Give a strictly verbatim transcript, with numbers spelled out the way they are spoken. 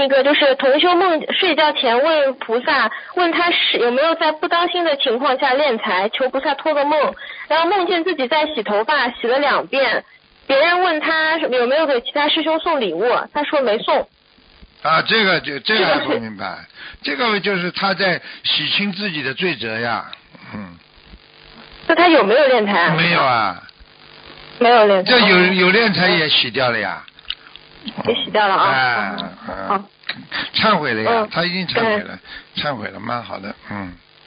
那个就是同修梦睡觉前问菩萨，问他是有没有在不当心的情况下敛财，求菩萨托个梦，然后梦见自己在洗头发，洗了两遍，别人问他有没有给其他师兄送礼物，他说没送。 啊，这个就这个还不明白，这个就是他在洗清自己的罪责呀，嗯。 那他有没有敛财？ 没有啊。 没有敛财。 这有有敛财也洗掉了呀。 也洗掉了啊。 哎，嗯，忏悔了呀， 嗯， 他已经忏悔了，忏悔了，蛮好的，嗯。